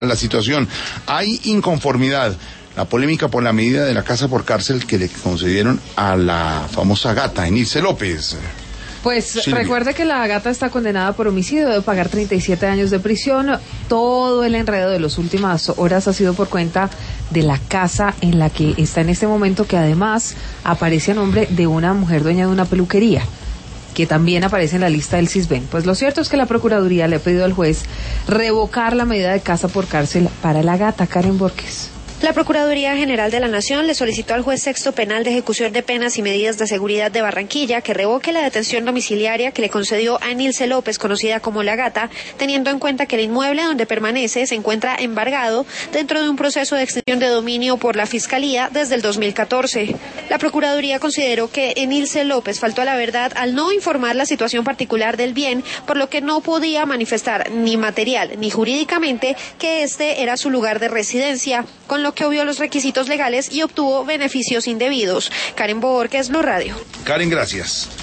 la situación. Hay inconformidad. La polémica por la medida de la casa por cárcel que le concedieron a la famosa gata, Enilce López. Pues Silvia. recuerde que la gata está condenada por homicidio, debe pagar 37 años de prisión. Todo el enredo de las últimas horas ha sido por cuenta de la casa en la que está en este momento, que además aparece a nombre de una mujer dueña de una peluquería, que también aparece en la lista del CISBEN. Pues lo cierto es que la Procuraduría le ha pedido al juez revocar la medida de casa por cárcel para la gata. Karen Borges. La Procuraduría General de la Nación le solicitó al juez sexto penal de ejecución de penas y medidas de seguridad de Barranquilla que revoque la detención domiciliaria que le concedió a Enilce López, conocida como La Gata, teniendo en cuenta que el inmueble donde permanece se encuentra embargado dentro de un proceso de extensión de dominio por la Fiscalía desde el 2014. La Procuraduría consideró que Enilce López faltó a la verdad al no informar la situación particular del bien, por lo que no podía manifestar ni material ni jurídicamente que este era su lugar de residencia, con lo que obvió los requisitos legales y obtuvo beneficios indebidos. Karen Borges, Blue Radio. Karen, gracias.